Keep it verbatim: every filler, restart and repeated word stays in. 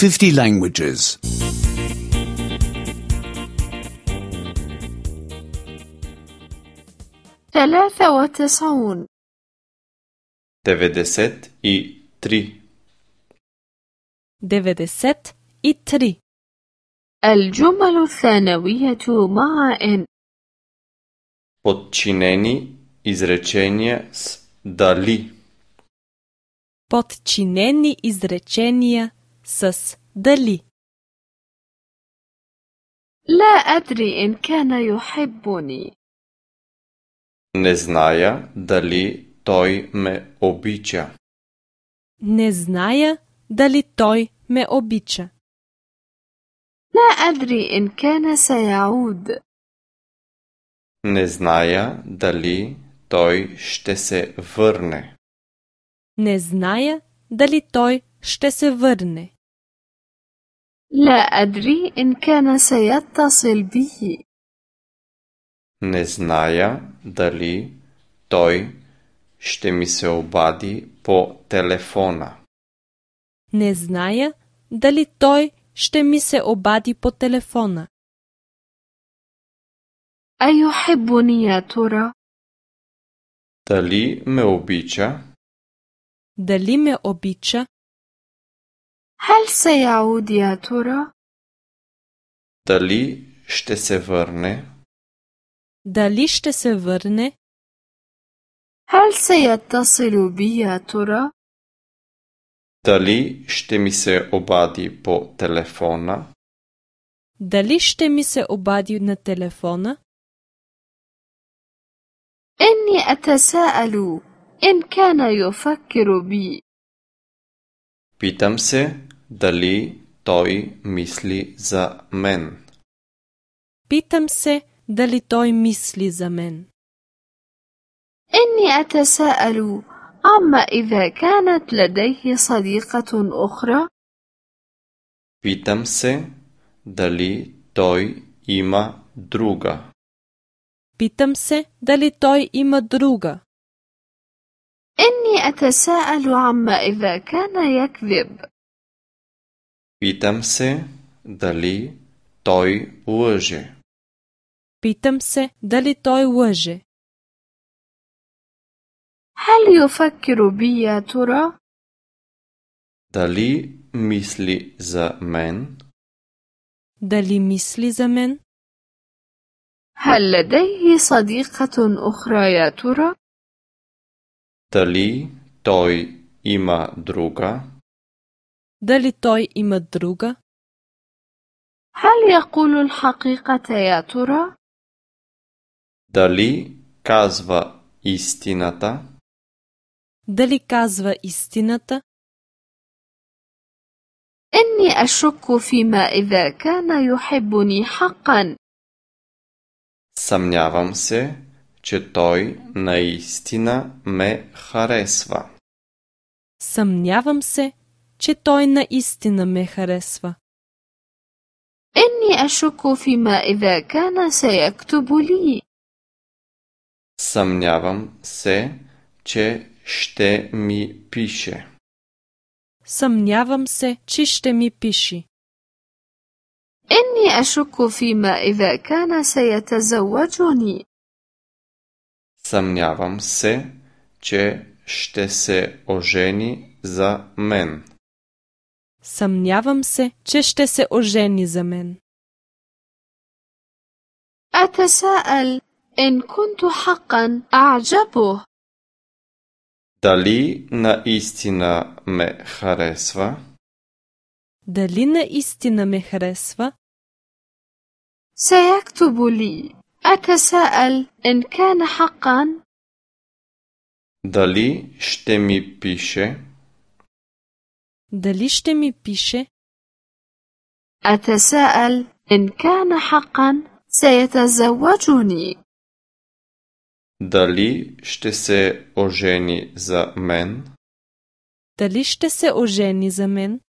fifty languages. ثلاثة وتسعون деветдесет и три. деветдесет и три. الجمل الثانوية مع إن. Подчинени изречения с дали. Подчинени изречения с дали. لا أدري إن كان يحبني. Не зная дали той ме обича. Не зная дали той ме обича. لا أدري إن كان سيعود. Не зная дали той ще се върне. Не зная дали той ще се върне. لا أدري إن كان سيتصل بي. Не зная дали той ще ми се обади по телефона. Не зная дали той ще ми се обади по телефона. أيحبني يا ترى؟ Дали ме обича? Дали ме обича? هل سيعود يا ترى؟ Дали ще се върне? Дали ще се върне? هل سيتصل بي يا ترى؟ Дали ще ми се обади по телефона? Дали ще ми се обади на телефона? إني أتساءل إن كان يفكر بي. Питам се дали той мисли за мен. Питам се дали той мисли за мен. إني أتساءل عما إذا كانت لديه صديقة أخرى. Питам се дали той има друга. Питам се дали той има друга. إني أتساءل عما إذا كان يكذب. Питам се дали той лъже. Питам се дали той лъже. هل يفكر بي يا ترى؟ Дали мисли за мен? Дали мисли за мен? هل لديه صديقة أخرى يا ترى؟ Дали той има друга? Дали той има друга? هل يقول الحقيقة يا ترى؟ Дали казва истината? Дали казва истината? إني أشك فيما إذا كان يحبني حقا. Съмнявам се, че той наистина ме харесва. Съмнявам се, че той наистина ме харесва. إني أشك فيما إذا كان سيكتب لي. Съмнявам се, че ще ми пише. Съмнявам се, че ще ми пише. إني أشك فيما إذا كان سيتزوجني. Съмнявам се, че ще се ожени за мен. Съмнявам се, че ще се ожени за мен. أتساءل إن كنت حقا أعجبه. Дали наистина ме харесва? Дали наистина ме харесва? سيكتب لي. أتساءل إن كان حقا. Дали ще ми пише? Дали ще ми пише? أتساءل إن كان حقا سيتزوجني. Дали ще се ожени за мен? Дали ще се ожени за мен?